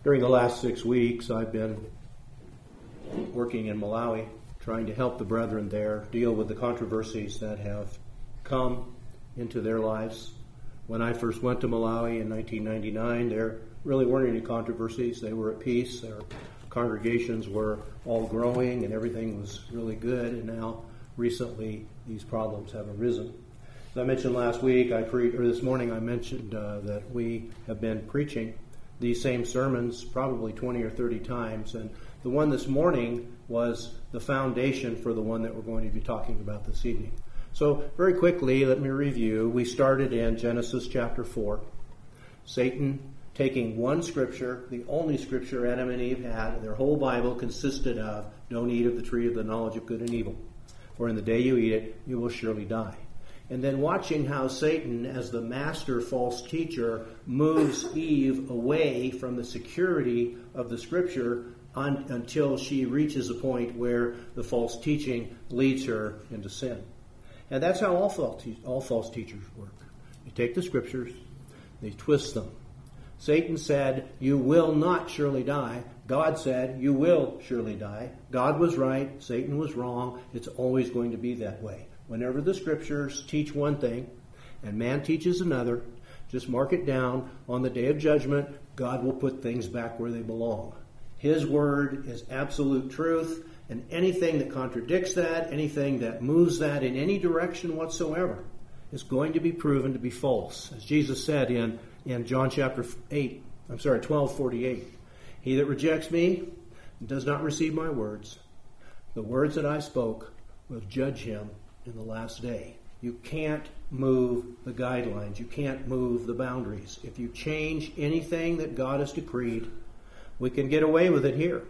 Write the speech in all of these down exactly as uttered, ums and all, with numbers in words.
During the last six weeks, I've been working in Malawi, trying to help the brethren there deal with the controversies that have come into their lives. When I first went to Malawi in nineteen ninety-nine, there really weren't any controversies. They were at peace. Their congregations were all growing and everything was really good. And now, recently, these problems have arisen. As I mentioned last week, I pre- or this morning, I mentioned uh, that we have been preaching these same sermons probably twenty or thirty times, and the one this morning was the foundation for the one that we're going to be talking about this evening. So very quickly, let me review. We started in Genesis chapter four. Satan taking one scripture, the only scripture Adam and Eve had, their whole Bible consisted of, don't eat of the tree of the knowledge of good and evil, for in the day you eat it, you will surely die. And then watching how Satan, as the master false teacher, moves Eve away from the security of the Scripture un- until she reaches a point where the false teaching leads her into sin. And that's how all false, te- all false teachers work. They take the Scriptures, they twist them. Satan said, you will not surely die. God said, you will surely die. God was right, Satan was wrong. It's always going to be that way. Whenever the Scriptures teach one thing and man teaches another, just mark it down. On the day of judgment, God will put things back where they belong. His word is absolute truth, and anything that contradicts that, anything that moves that in any direction whatsoever, is going to be proven to be false. As Jesus said in, in John chapter eight, I'm sorry, twelve forty-eight, he that rejects me and does not receive my words, the words that I spoke will judge him in the last day. You can't move the guidelines. You can't move the boundaries. If you change anything that God has decreed, we can get away with it here.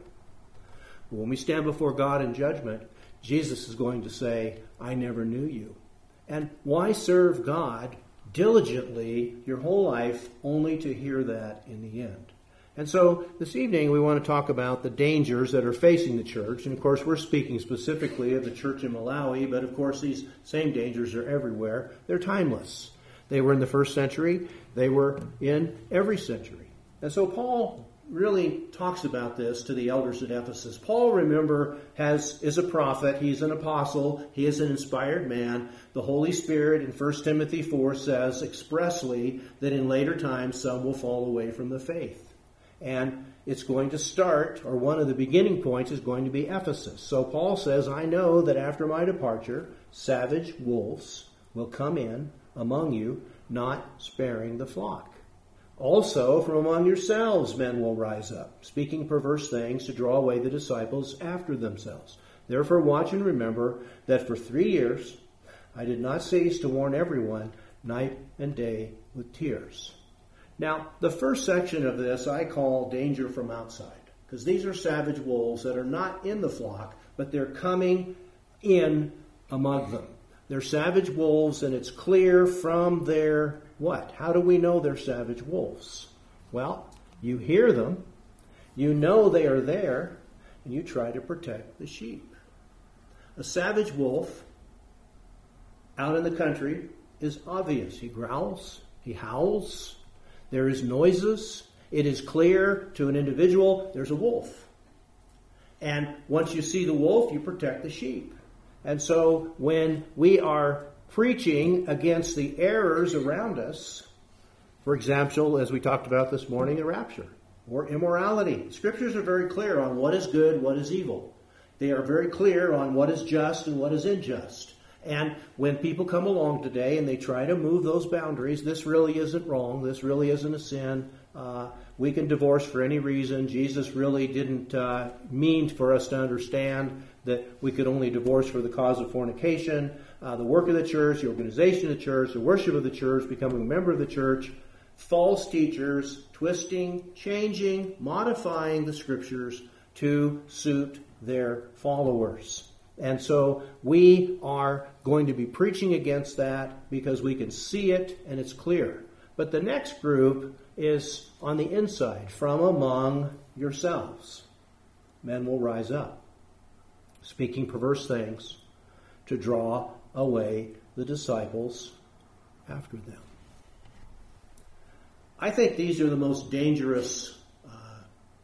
But when we stand before God in judgment, Jesus is going to say, I never knew you. And why serve God diligently your whole life only to hear that in the end? And so this evening we want to talk about the dangers that are facing the church. And of course we're speaking specifically of the church in Malawi, but of course these same dangers are everywhere. They're timeless. They were in the first century. They were in every century. And so Paul really talks about this to the elders at Ephesus. Paul, remember, has is a prophet. He's an apostle. He is an inspired man. The Holy Spirit in First Timothy four says expressly that in later times some will fall away from the faith. And it's going to start, or one of the beginning points is going to be Ephesus. So Paul says, I know that after my departure, savage wolves will come in among you, not sparing the flock. Also, from among yourselves men will rise up, speaking perverse things to draw away the disciples after themselves. Therefore watch and remember that for three years I did not cease to warn everyone night and day with tears. Now, the first section of this I call danger from outside, because these are savage wolves that are not in the flock, but they're coming in among them. They're savage wolves, and it's clear from their what? How do we know they're savage wolves? Well, you hear them, you know they are there, and you try to protect the sheep. A savage wolf out in the country is obvious. He growls, he howls. There is noises. It is clear to an individual there's a wolf. And once you see the wolf, you protect the sheep. And so when we are preaching against the errors around us, for example, as we talked about this morning, the rapture or immorality. Scriptures are very clear on what is good, what is evil. They are very clear on what is just and what is unjust. And when people come along today and they try to move those boundaries, this really isn't wrong, this really isn't a sin, uh, we can divorce for any reason. Jesus really didn't uh, mean for us to understand that we could only divorce for the cause of fornication. Uh, the work of the church, the organization of the church, the worship of the church, becoming a member of the church, false teachers twisting, changing, modifying the Scriptures to suit their followers. And so we are going to be preaching against that because we can see it and it's clear. But the next group is on the inside, from among yourselves. Men will rise up, speaking perverse things to draw away the disciples after them. I think these are the most dangerous uh,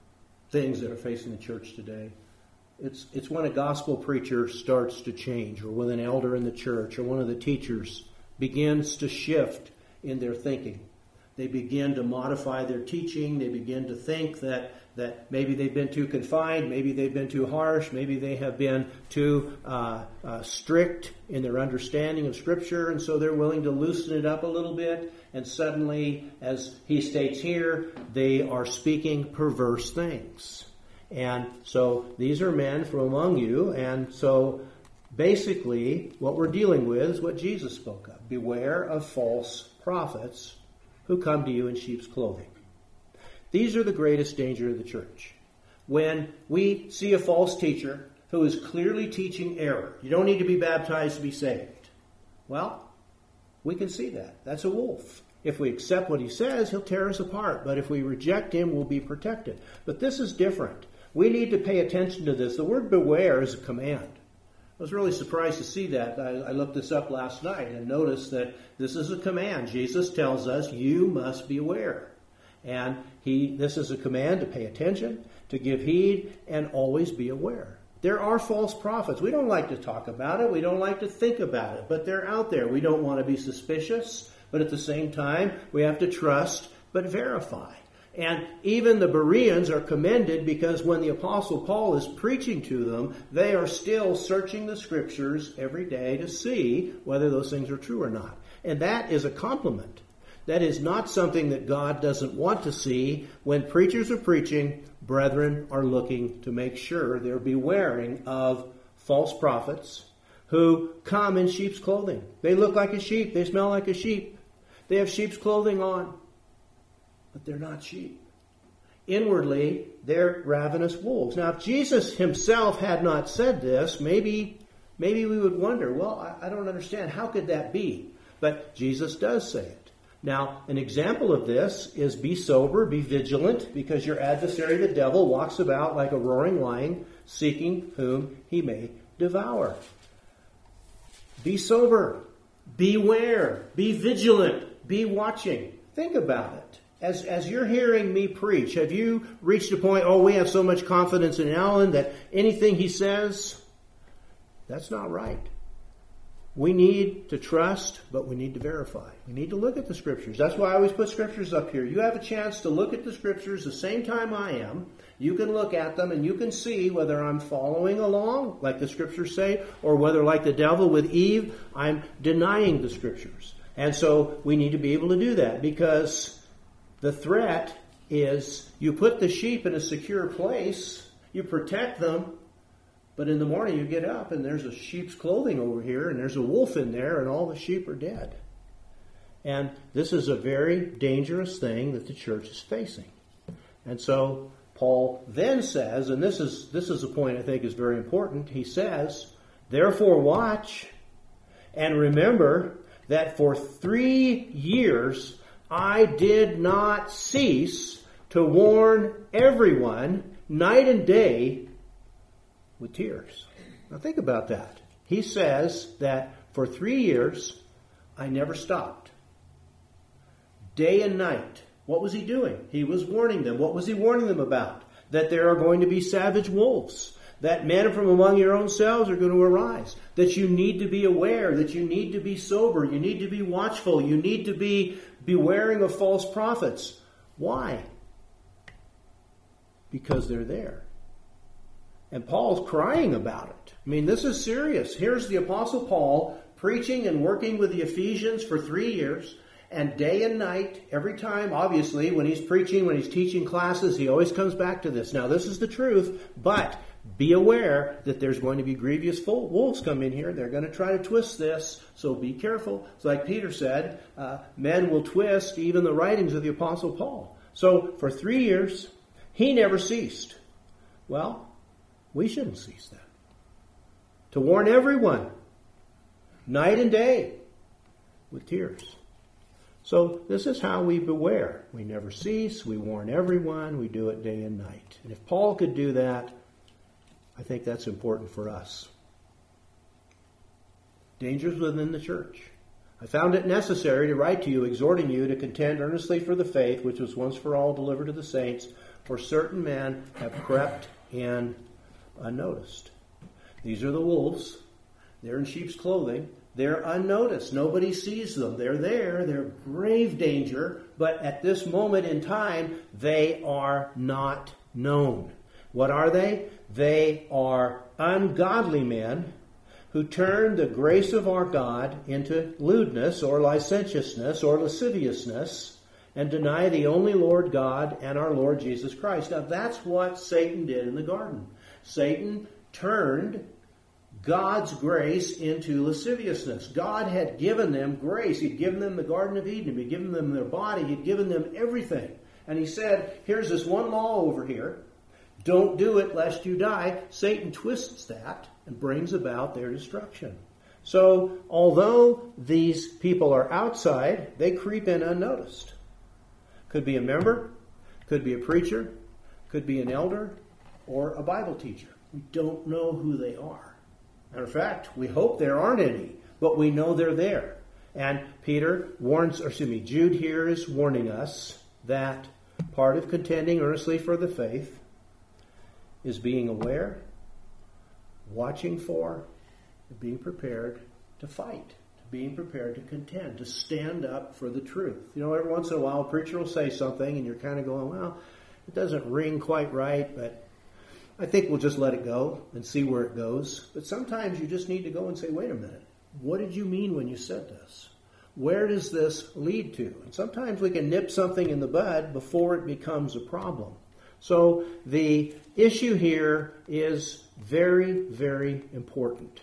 things that are facing the church today. It's, it's when a gospel preacher starts to change, or when an elder in the church or one of the teachers begins to shift in their thinking. They begin to modify their teaching. They begin to think that, that maybe they've been too confined, maybe they've been too harsh, maybe they have been too uh, uh, strict in their understanding of Scripture, and so they're willing to loosen it up a little bit. And suddenly, as he states here, they are speaking perverse things. And so these are men from among you, and so basically what we're dealing with is what Jesus spoke of. Beware of false prophets who come to you in sheep's clothing. These are the greatest danger of the church. When we see a false teacher who is clearly teaching error, you don't need to be baptized to be saved. Well, we can see that. That's a wolf. If we accept what he says, he'll tear us apart. But if we reject him, we'll be protected. But this is different. We need to pay attention to this. The word beware is a command. I was really surprised to see that. I, I looked this up last night and noticed that this is a command. Jesus tells us you must be aware. And he, this is a command to pay attention, to give heed, and always be aware. There are false prophets. We don't like to talk about it. We don't like to think about it. But they're out there. We don't want to be suspicious. But at the same time, we have to trust but verify. And even the Bereans are commended because when the Apostle Paul is preaching to them, they are still searching the Scriptures every day to see whether those things are true or not. And that is a compliment. That is not something that God doesn't want to see. When preachers are preaching, brethren are looking to make sure they're bewaring of false prophets who come in sheep's clothing. They look like a sheep. They smell like a sheep. They have sheep's clothing on. But they're not sheep. Inwardly, they're ravenous wolves. Now, if Jesus himself had not said this, maybe, maybe we would wonder, well, I, I don't understand. How could that be? But Jesus does say it. Now, an example of this is be sober, be vigilant, because your adversary, the devil, walks about like a roaring lion, seeking whom he may devour. Be sober, beware, be vigilant, be watching. Think about it. As, as you're hearing me preach, have you reached a point, oh, we have so much confidence in Alan that anything he says, that's not right. We need to trust, but we need to verify. We need to look at the Scriptures. That's why I always put Scriptures up here. You have a chance to look at the Scriptures the same time I am. You can look at them and you can see whether I'm following along, like the Scriptures say, or whether, like the devil with Eve, I'm denying the Scriptures. And so we need to be able to do that, because the threat is you put the sheep in a secure place, you protect them, but in the morning you get up and there's a sheep's clothing over here and there's a wolf in there and all the sheep are dead. And this is a very dangerous thing that the church is facing. And so Paul then says, and this is this is a point I think is very important, he says, therefore watch and remember that for three years I did not cease to warn everyone night and day with tears. Now think about that. He says that for three years I never stopped. Day and night. What was he doing? He was warning them. What was he warning them about? That there are going to be savage wolves. That men from among your own selves are going to arise. That you need to be aware. That you need to be sober. You need to be watchful. You need to be bewaring of false prophets. Why? Because they're there. And Paul's crying about it. I mean, this is serious. Here's the Apostle Paul preaching and working with the Ephesians for three years. And day and night, every time, obviously, when he's preaching, when he's teaching classes, he always comes back to this. Now, this is the truth, but be aware that there's going to be grievous wolves come in here. They're going to try to twist this, so be careful. It's like Peter said, uh, men will twist even the writings of the Apostle Paul. So, for three years, he never ceased. Well, we shouldn't cease that. To warn everyone, night and day, with tears. So this is how we beware. We never cease. We warn everyone. We do it day and night. And if Paul could do that, I think that's important for us. Dangers within the church. I found it necessary to write to you, exhorting you to contend earnestly for the faith which was once for all delivered to the saints. for certain men have crept in unnoticed. These are the wolves. They're in sheep's clothing. They're unnoticed. Nobody sees them. They're there. They're grave danger. But at this moment in time, they are not known. What are they? They are ungodly men who turn the grace of our God into lewdness or licentiousness or lasciviousness and deny the only Lord God and our Lord Jesus Christ. Now that's what Satan did in the garden. Satan turned God's grace into lasciviousness. God had given them grace. He'd given them the Garden of Eden. He'd given them their body. He'd given them everything. And he said, here's this one law over here. Don't do it lest you die. Satan twists that and brings about their destruction. So, although these people are outside, they creep in unnoticed. Could be a member, could be a preacher, could be an elder, or a Bible teacher. We don't know who they are. Matter of fact, we hope there aren't any, but we know they're there. And Peter warns, or excuse me, Jude here is warning us that part of contending earnestly for the faith is being aware, watching for, and being prepared to fight, being prepared to contend, to stand up for the truth. You know, every once in a while a preacher will say something and you're kind of going, well, it doesn't ring quite right, but I think we'll just let it go and see where it goes. But sometimes you just need to go and say, wait a minute, what did you mean when you said this? Where does this lead to? And sometimes we can nip something in the bud before it becomes a problem. So the issue here is very, very important.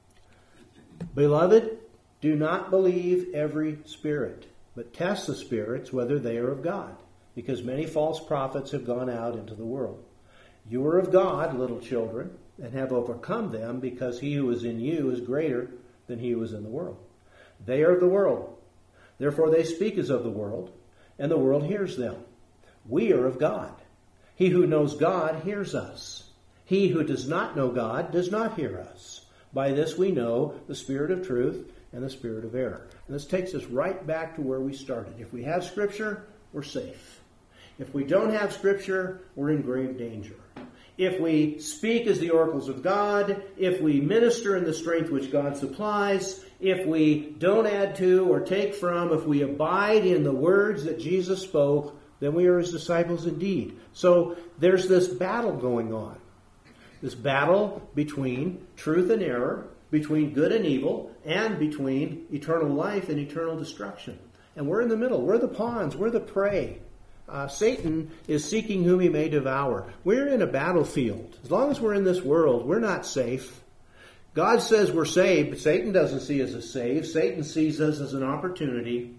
Beloved, do not believe every spirit, but test the spirits whether they are of God, because many false prophets have gone out into the world. You are of God, little children, and have overcome them, because he who is in you is greater than he who is in the world. They are of the world. Therefore they speak as of the world, and the world hears them. We are of God. He who knows God hears us. He who does not know God does not hear us. By this we know the spirit of truth and the spirit of error. And this takes us right back to where we started. If we have Scripture, we're safe. If we don't have Scripture, we're in grave danger. If we speak as the oracles of God, if we minister in the strength which God supplies, if we don't add to or take from, if we abide in the words that Jesus spoke, then we are his disciples indeed. So there's this battle going on. This battle between truth and error, between good and evil, and between eternal life and eternal destruction. And we're in the middle. We're the pawns. We're the prey. Uh, Satan is seeking whom he may devour. We're in a battlefield. As long as we're in this world, we're not safe. God says we're saved, but Satan doesn't see us as saved. Satan sees us as an opportunity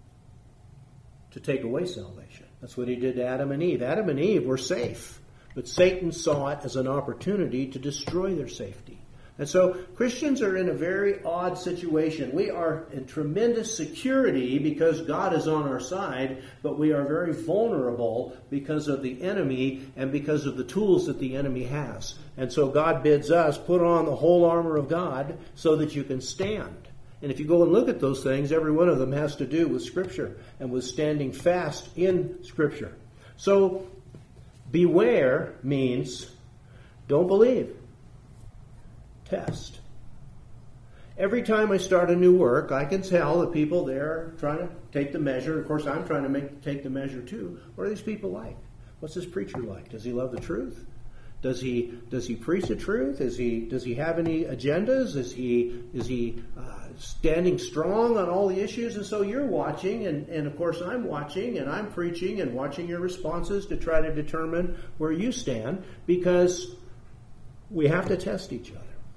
to take away salvation. That's what he did to Adam and Eve. Adam and Eve were safe, but Satan saw it as an opportunity to destroy their safety. And so Christians are in a very odd situation. We are in tremendous security because God is on our side, but we are very vulnerable because of the enemy and because of the tools that the enemy has. And so God bids us put on the whole armor of God so that you can stand. And if you go and look at those things, every one of them has to do with Scripture and with standing fast in Scripture. So beware means don't believe. Test. Every time I start a new work, I can tell the people there are trying to take the measure. Of course, I'm trying to make take the measure too. What are these people like? What's this preacher like? Does he love the truth? Does he does he preach the truth? Is he does he have any agendas? Is he is he uh, standing strong on all the issues? And so you're watching, and, and of course I'm watching, and I'm preaching and watching your responses to try to determine where you stand, because we have to test each other.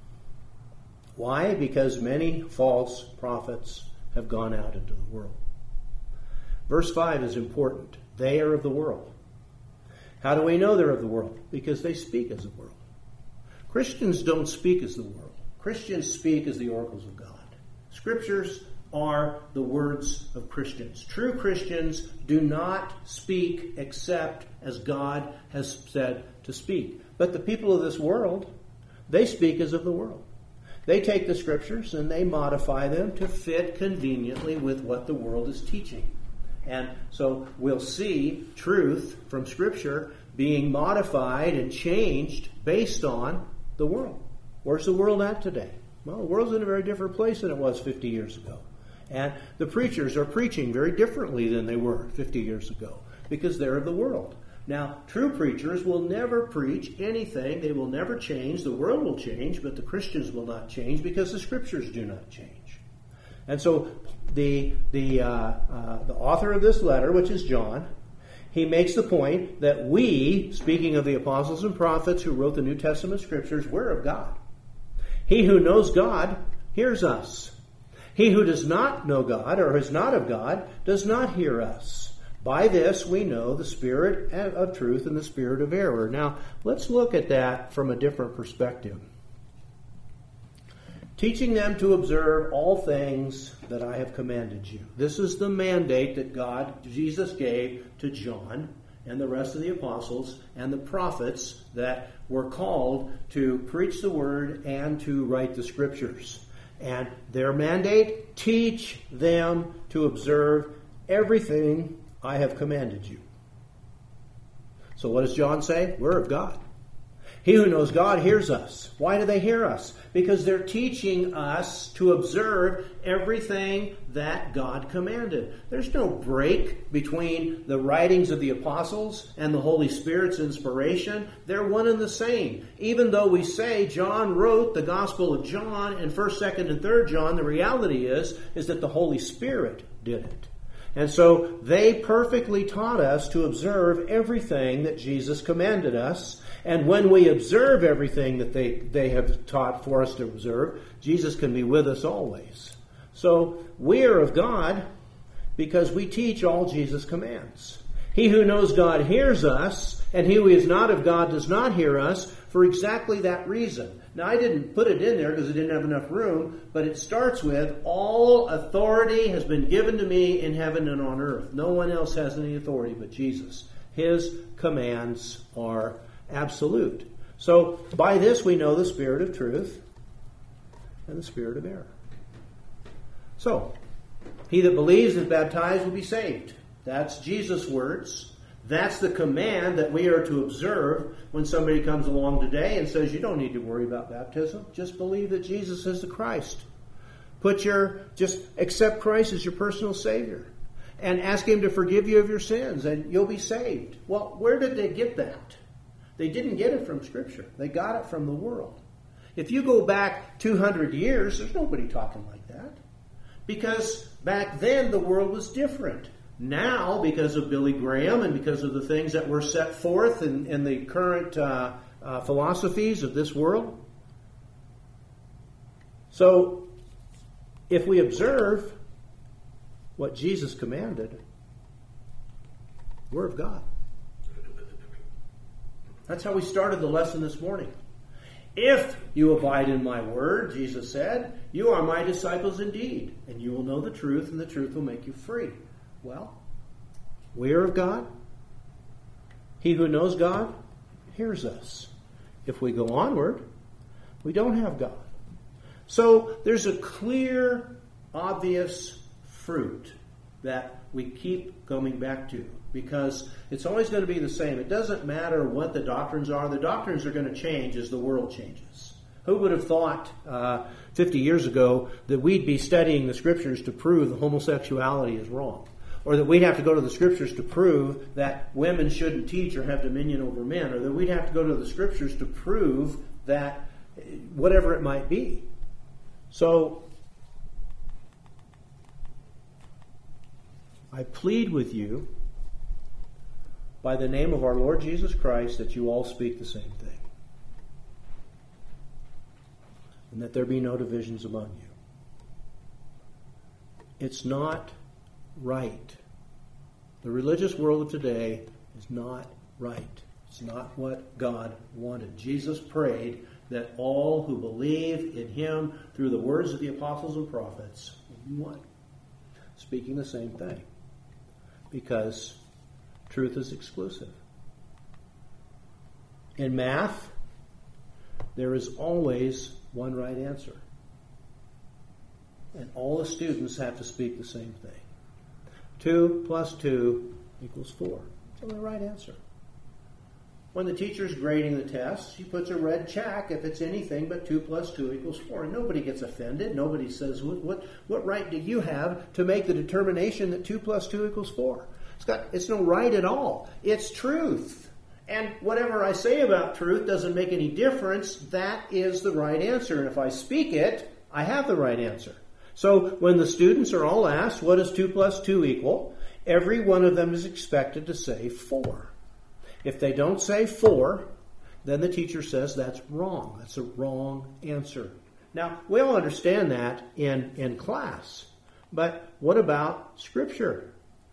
Why? Because many false prophets have gone out into the world. Verse five is important. They are of the world. How do we know they're of the world? Because they speak as the world. Christians don't speak as the world. Christians speak as the oracles of God. Scriptures are the words of Christians. True Christians do not speak except as God has said to speak. But the people of this world, they speak as of the world. They take the Scriptures and they modify them to fit conveniently with what the world is teaching. And so we'll see truth from Scripture, being modified and changed based on the world. Where's the world at today? Well, the world's in a very different place than it was fifty years ago. And the preachers are preaching very differently than they were fifty years ago because they're of the world. Now, true preachers will never preach anything. They will never change. The world will change, but the Christians will not change because the Scriptures do not change. And so the, the, uh, uh, the author of this letter, which is John, he makes the point that we, speaking of the apostles and prophets who wrote the New Testament Scriptures, we're of God. He who knows God hears us. He who does not know God or is not of God does not hear us. By this we know the spirit of truth and the spirit of error. Now, let's look at that from a different perspective. Teaching them to observe all things that I have commanded you. This is the mandate that God, Jesus gave to John and the rest of the apostles and the prophets that were called to preach the word and to write the Scriptures. And their mandate, teach them to observe everything I have commanded you. So what does John say? We're of God. He who knows God hears us. Why do they hear us? Because they're teaching us to observe everything that God commanded. There's no break between the writings of the apostles and the Holy Spirit's inspiration. They're one and the same. Even though we say John wrote the Gospel of John and first, second, and third John, the reality is, is that the Holy Spirit did it. And so they perfectly taught us to observe everything that Jesus commanded us. And when we observe everything that they, they have taught for us to observe, Jesus can be with us always. So we are of God because we teach all Jesus commands. He who knows God hears us, and he who is not of God does not hear us for exactly that reason. Now, I didn't put it in there because I didn't have enough room, but it starts with, all authority has been given to me in heaven and on earth. No one else has any authority but Jesus. His commands are absolute. So, by this we know the spirit of truth and the spirit of error. So, he that believes and is baptized will be saved. That's Jesus' words. That's the command that we are to observe when somebody comes along today and says, you don't need to worry about baptism. Just believe that Jesus is the Christ. Put your, just accept Christ as your personal Savior and ask Him to forgive you of your sins and you'll be saved. Well, where did they get that? They didn't get it from Scripture. They got it from the world. If you go back two hundred years, there's nobody talking like that. Because back then the world was different. Now, because of Billy Graham and because of the things that were set forth in, in the current uh, uh, philosophies of this world. So, if we observe what Jesus commanded, we're of God. That's how we started the lesson this morning. If you abide in my word, Jesus said, you are my disciples indeed, and you will know the truth, and the truth will make you free. Well, we are of God. He who knows God hears us. If we go onward, we don't have God. So there's a clear, obvious fruit that we keep coming back to because it's always going to be the same. It doesn't matter what the doctrines are. The doctrines are going to change as the world changes. Who would have thought uh, fifty years ago that we'd be studying the Scriptures to prove that homosexuality is wrong? Or that we'd have to go to the Scriptures to prove that women shouldn't teach or have dominion over men. Or that we'd have to go to the Scriptures to prove that whatever it might be. So, I plead with you by the name of our Lord Jesus Christ that you all speak the same thing. And that there be no divisions among you. It's not right. The religious world of today is not right. It's not what God wanted. Jesus prayed that all who believe in Him through the words of the apostles and prophets will be one, speaking the same thing. Because truth is exclusive. In math, there is always one right answer. And all the students have to speak the same thing. Two plus two equals four. It's the right answer. When the teacher's grading the test, she puts a red check if it's anything but two plus two equals four. And nobody gets offended. Nobody says, what, what, what right do you have to make the determination that two plus two equals four? It's got, it's no right at all. It's truth. And whatever I say about truth doesn't make any difference. That is the right answer. And if I speak it, I have the right answer. So when the students are all asked, what does two plus two equal? Every one of them is expected to say four. If they don't say four, then the teacher says that's wrong. That's a wrong answer. Now, we all understand that in, in class. But what about Scripture?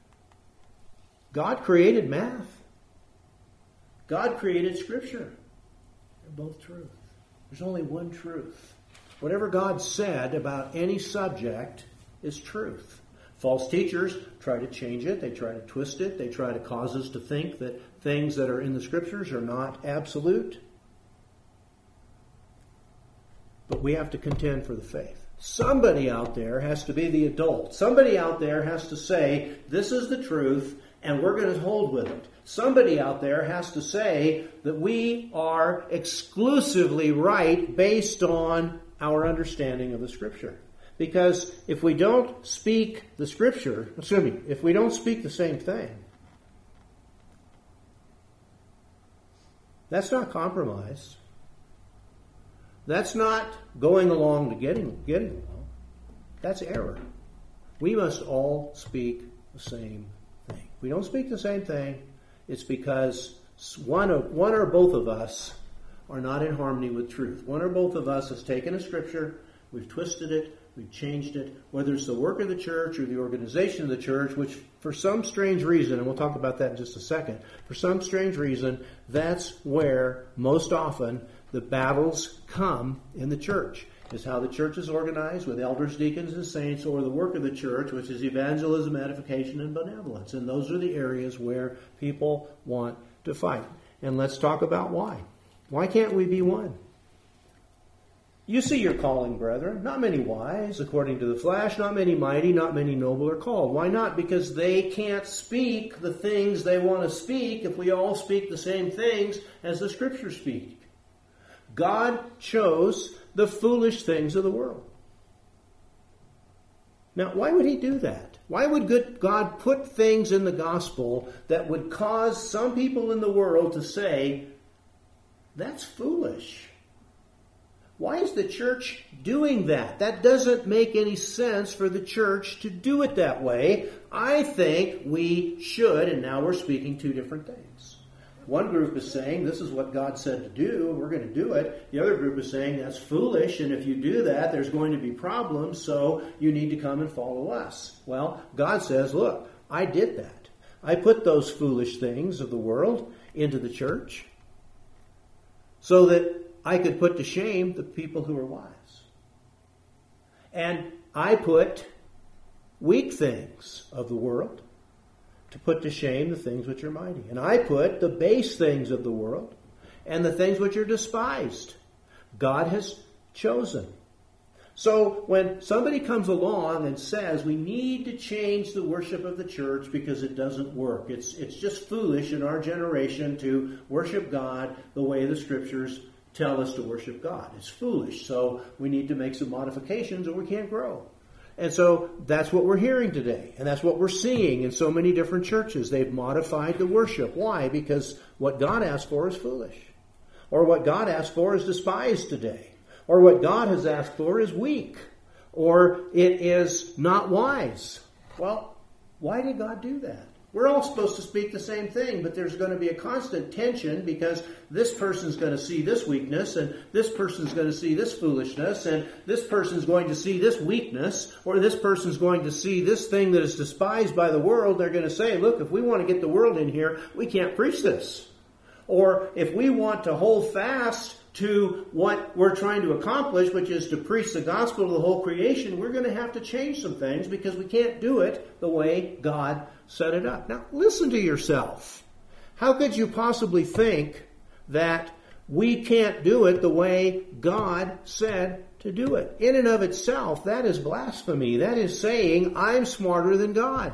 God created math. God created Scripture. They're both truth. There's only one truth. Whatever God said about any subject is truth. False teachers try to change it. They try to twist it. They try to cause us to think that things that are in the Scriptures are not absolute. But we have to contend for the faith. Somebody out there has to be the adult. Somebody out there has to say, this is the truth, and we're going to hold with it. Somebody out there has to say that we are exclusively right based on our understanding of the Scripture. Because if we don't speak the Scripture, excuse me, if we don't speak the same thing, that's not compromise. That's not going along to getting, getting along. That's error. We must all speak the same thing. If we don't speak the same thing, it's because one, of, one or both of us are not in harmony with truth. One or both of us has taken a Scripture, we've twisted it, we've changed it, whether it's the work of the church or the organization of the church, which for some strange reason, and we'll talk about that in just a second, for some strange reason, that's where most often the battles come in the church, is how the church is organized with elders, deacons, and saints, or the work of the church, which is evangelism, edification, and benevolence. And those are the areas where people want to fight. And let's talk about why. Why can't we be one? You see your calling, brethren. Not many wise, according to the flesh, not many mighty, not many noble are called. Why not? Because they can't speak the things they want to speak if we all speak the same things as the Scriptures speak. God chose the foolish things of the world. Now, why would He do that? Why would God put things in the gospel that would cause some people in the world to say, that's foolish? Why is the church doing that? That doesn't make any sense for the church to do it that way. I think we should, and now we're speaking two different things. One group is saying, this is what God said to do, we're going to do it. The other group is saying, that's foolish, and if you do that, there's going to be problems, so you need to come and follow us. Well, God says, look, I did that. I put those foolish things of the world into the church so that I could put to shame the people who are wise. And I put weak things of the world to put to shame the things which are mighty. And I put the base things of the world and the things which are despised. God has chosen. So when somebody comes along and says we need to change the worship of the church because it doesn't work, it's, it's just foolish in our generation to worship God the way the Scriptures tell us to worship God. It's foolish, so we need to make some modifications or we can't grow. And so that's what we're hearing today. And that's what we're seeing in so many different churches. They've modified the worship. Why? Because what God asked for is foolish. Or what God asked for is despised today. Or what God has asked for is weak. Or it is not wise. Well, why did God do that? We're all supposed to speak the same thing, but there's going to be a constant tension because this person's going to see this weakness, and this person's going to see this foolishness, and this person's going to see this weakness, or this person's going to see this thing that is despised by the world. They're going to say, look, if we want to get the world in here, we can't preach this. Or if we want to hold fast to what we're trying to accomplish, which is to preach the gospel to the whole creation, we're going to have to change some things because we can't do it the way God set it up. Now, listen to yourself. How could you possibly think that we can't do it the way God said to do it? In and of itself, that is blasphemy. That is saying, I'm smarter than God.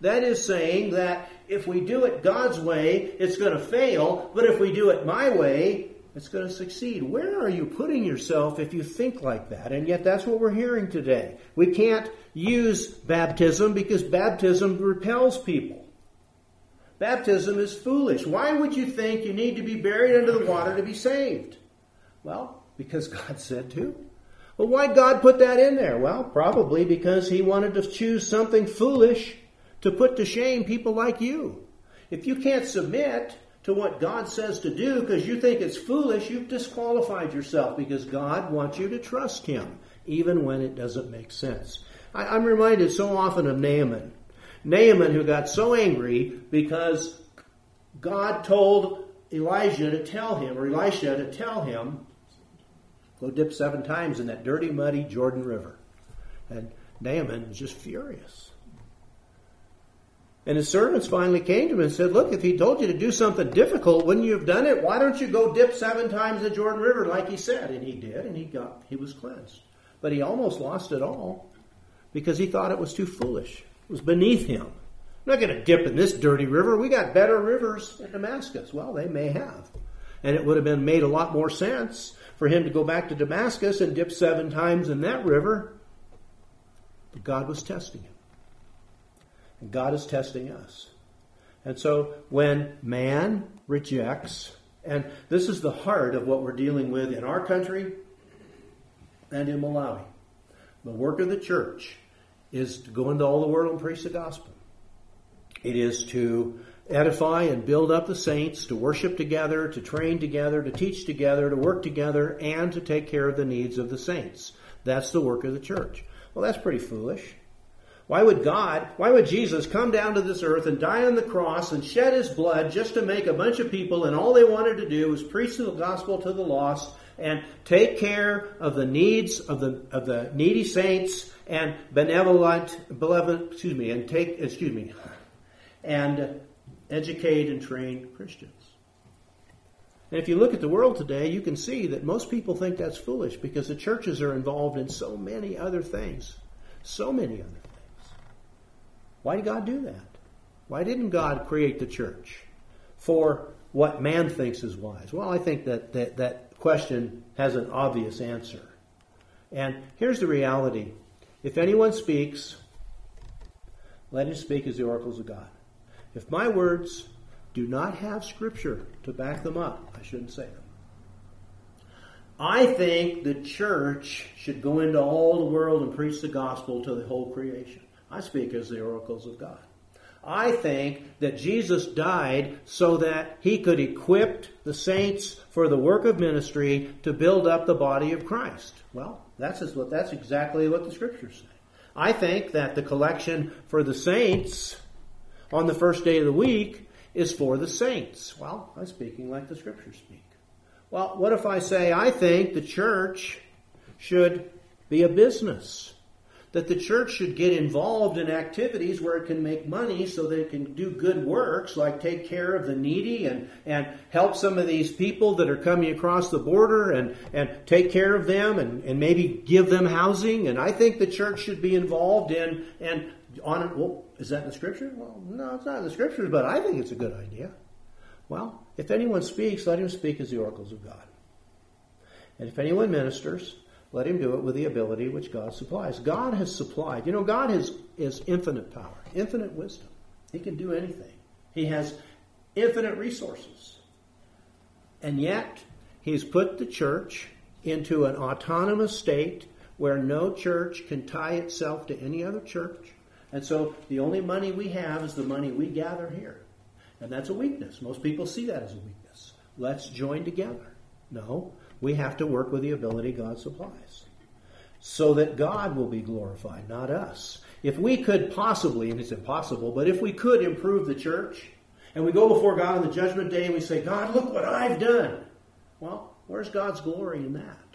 That is saying that if we do it God's way, it's going to fail, but if we do it my way, it's going to succeed. Where are you putting yourself if you think like that? And yet that's what we're hearing today. We can't use baptism because baptism repels people. Baptism is foolish. Why would you think you need to be buried under the water to be saved? Well, because God said to. Well, why did God put that in there? Well, probably because he wanted to choose something foolish to put to shame people like you. If you can't submit to what God says to do because you think it's foolish, you've disqualified yourself because God wants you to trust him, even when it doesn't make sense. I, I'm reminded so often of Naaman. Naaman, who got so angry because God told Elijah to tell him, or Elisha to tell him, go dip seven times in that dirty, muddy Jordan River. And Naaman was just furious. And his servants finally came to him and said, look, if he told you to do something difficult, wouldn't you have done it? Why don't you go dip seven times in the Jordan River like he said? And he did, and he got he was cleansed. But he almost lost it all because he thought it was too foolish. It was beneath him. I'm not going to dip in this dirty river. We got better rivers in Damascus. Well, they may have. And it would have been made a lot more sense for him to go back to Damascus and dip seven times in that river. But God was testing him. And God is testing us. And so when man rejects, and this is the heart of what we're dealing with in our country and in Malawi. The work of the church is to go into all the world and preach the gospel. It is to edify and build up the saints, to worship together, to train together, to teach together, to work together, and to take care of the needs of the saints. That's the work of the church. Well, that's pretty foolish. Why would God, why would Jesus come down to this earth and die on the cross and shed his blood just to make a bunch of people, and all they wanted to do was preach the gospel to the lost and take care of the needs of the of the needy saints and benevolent, benevolent, excuse me, and take, excuse me, and educate and train Christians. And if you look at the world today, you can see that most people think that's foolish because the churches are involved in so many other things. So many other things. Why did God do that? Why didn't God create the church for what man thinks is wise? Well, I think that that, that question has an obvious answer. And here's the reality. If anyone speaks, let him speak as the oracles of God. If my words do not have Scripture to back them up, I shouldn't say them. I think the church should go into all the world and preach the gospel to the whole creation. I speak as the oracles of God. I think that Jesus died so that he could equip the saints for the work of ministry to build up the body of Christ. Well, that's what that's exactly what the Scriptures say. I think that the collection for the saints on the first day of the week is for the saints. Well, I'm speaking like the Scriptures speak. Well, what if I say I think the church should be a business? That the church should get involved in activities where it can make money so that it can do good works like take care of the needy and, and help some of these people that are coming across the border and, and take care of them and, and maybe give them housing. And I think the church should be involved in, and on, well, is that in the Scripture? Well, no, it's not in the Scriptures, but I think it's a good idea. Well, if anyone speaks, let him speak as the oracles of God. And if anyone ministers, let him do it with the ability which God supplies. God has supplied. You know, God has is infinite power, infinite wisdom. He can do anything. He has infinite resources. And yet, he's put the church into an autonomous state where no church can tie itself to any other church. And so the only money we have is the money we gather here. And that's a weakness. Most people see that as a weakness. Let's join together. No. We have to work with the ability God supplies so that God will be glorified, not us. If we could possibly, and it's impossible, but if we could improve the church and we go before God on the judgment day and we say, God, look what I've done. Well, where's God's glory in that?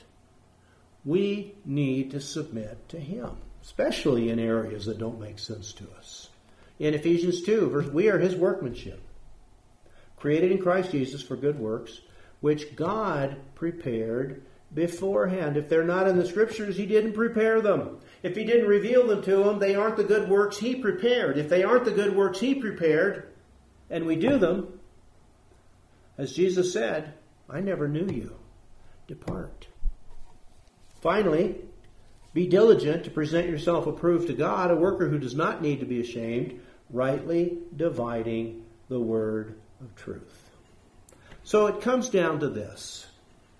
We need to submit to Him, especially in areas that don't make sense to us. In Ephesians two, verse, we are His workmanship, created in Christ Jesus for good works, which God prepared beforehand. If they're not in the Scriptures, He didn't prepare them. If He didn't reveal them to them, they aren't the good works He prepared. If they aren't the good works He prepared, and we do them, as Jesus said, I never knew you. Depart. Finally, be diligent to present yourself approved to God, a worker who does not need to be ashamed, rightly dividing the word of truth. So it comes down to this.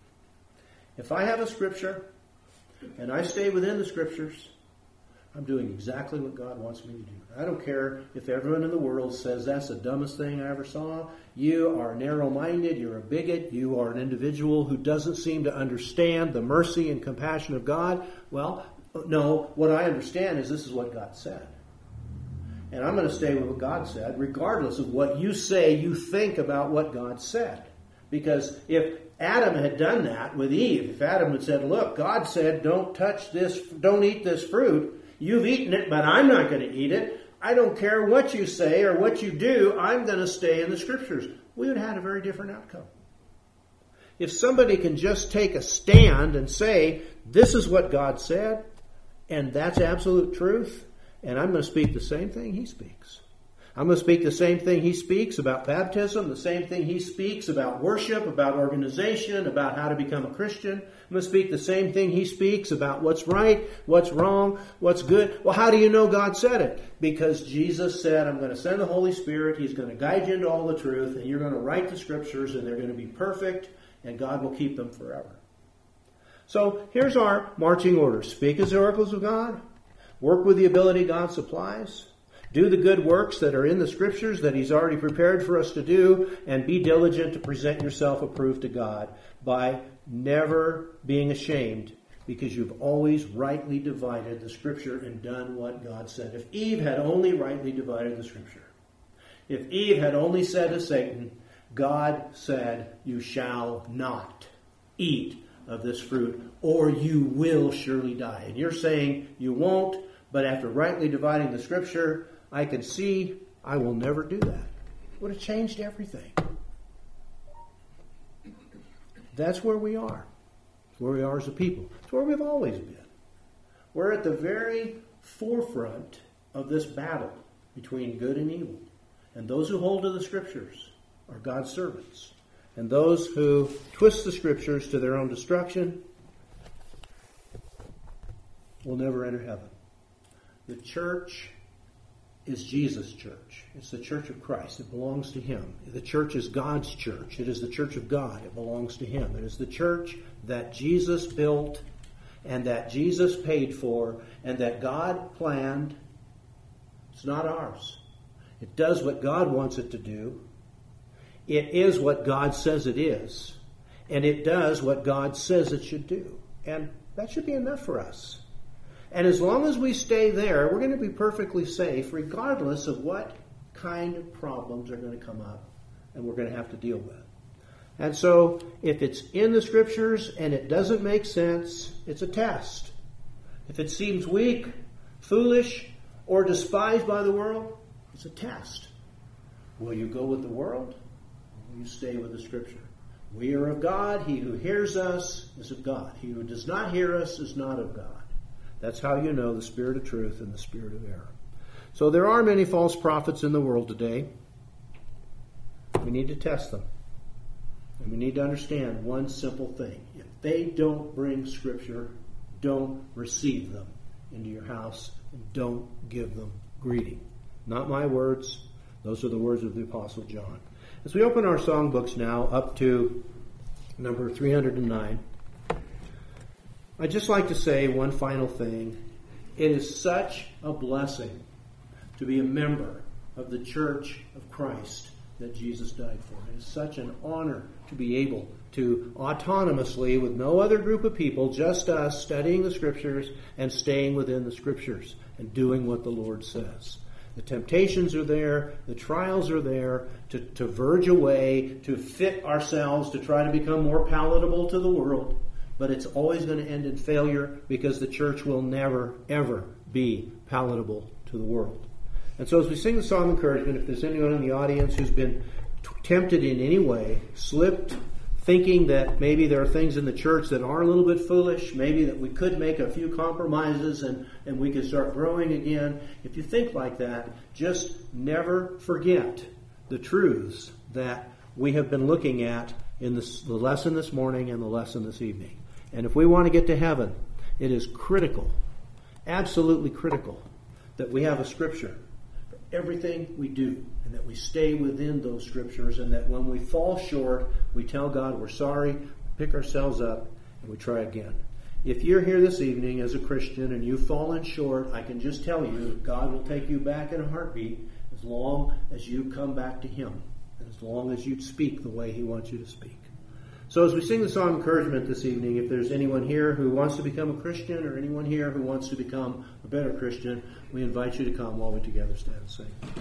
If I have a Scripture, and I stay within the Scriptures, I'm doing exactly what God wants me to do. I don't care if everyone in the world says that's the dumbest thing I ever saw. You are narrow-minded. You're a bigot. You are an individual who doesn't seem to understand the mercy and compassion of God. Well, no, what I understand is this is what God said. And I'm going to stay with what God said, regardless of what you say you think about what God said. Because if Adam had done that with Eve, if Adam had said, look, God said don't touch this, don't eat this fruit, you've eaten it, but I'm not going to eat it. I don't care what you say or what you do. I'm going to stay in the Scriptures. We would have had a very different outcome. If somebody can just take a stand and say, this is what God said, and that's absolute truth, and I'm going to speak the same thing He speaks. I'm going to speak the same thing He speaks about baptism, the same thing He speaks about worship, about organization, about how to become a Christian. I'm going to speak the same thing He speaks about what's right, what's wrong, what's good. Well, how do you know God said it? Because Jesus said, I'm going to send the Holy Spirit. He's going to guide you into all the truth, and you're going to write the Scriptures, and they're going to be perfect, and God will keep them forever. So here's our marching orders. Speak as the oracles of God. Work with the ability God supplies. Do the good works that are in the Scriptures that He's already prepared for us to do, and be diligent to present yourself approved to God by never being ashamed, because you've always rightly divided the Scripture and done what God said. If Eve had only rightly divided the Scripture, if Eve had only said to Satan, God said, you shall not eat of this fruit, or you will surely die. And you're saying you won't, but after rightly dividing the Scripture, I can see I will never do that. It would have changed everything. That's where we are. It's where we are as a people. It's where we've always been. We're at the very forefront of this battle between good and evil. And those who hold to the Scriptures are God's servants. And those who twist the Scriptures to their own destruction will never enter heaven. The church is Jesus' church. It's the church of Christ. It belongs to Him. The church is God's church. It is the church of God. It belongs to Him. It is the church that Jesus built and that Jesus paid for and that God planned. It's not ours. It does what God wants it to do. It is what God says it is. And it does what God says it should do. And that should be enough for us. And as long as we stay there, we're going to be perfectly safe, regardless of what kind of problems are going to come up and we're going to have to deal with. And so, if it's in the Scriptures and it doesn't make sense, it's a test. If it seems weak, foolish, or despised by the world, it's a test. Will you go with the world, or will you stay with the Scripture? We are of God. He who hears us is of God. He who does not hear us is not of God. That's how you know the spirit of truth and the spirit of error. So there are many false prophets in the world today. We need to test them. And we need to understand one simple thing. If they don't bring Scripture, don't receive them into your house and don't give them greeting. Not my words. Those are the words of the Apostle John. As we open our songbooks now up to number three hundred nine, I'd just like to say one final thing. It is such a blessing to be a member of the Church of Christ that Jesus died for. It is such an honor to be able to autonomously, with no other group of people, just us, studying the Scriptures and staying within the Scriptures and doing what the Lord says. The temptations are there, the trials are there, to, to verge away, to fit ourselves, to try to become more palatable to the world. But it's always going to end in failure because the church will never, ever be palatable to the world. And so as we sing the song of encouragement, if there's anyone in the audience who's been t- tempted in any way, slipped, thinking that maybe there are things in the church that are a little bit foolish, maybe that we could make a few compromises and, and we could start growing again. If you think like that, just never forget the truths that we have been looking at in this, the lesson this morning and the lesson this evening. And if we want to get to heaven, it is critical, absolutely critical, that we have a scripture for everything we do, and that we stay within those scriptures, and that when we fall short, we tell God we're sorry, pick ourselves up, and we try again. If you're here this evening as a Christian and you've fallen short, I can just tell you God will take you back in a heartbeat as long as you come back to Him, and as long as you speak the way He wants you to speak. So as we sing the song of encouragement this evening, if there's anyone here who wants to become a Christian or anyone here who wants to become a better Christian, we invite you to come while we together stand and sing.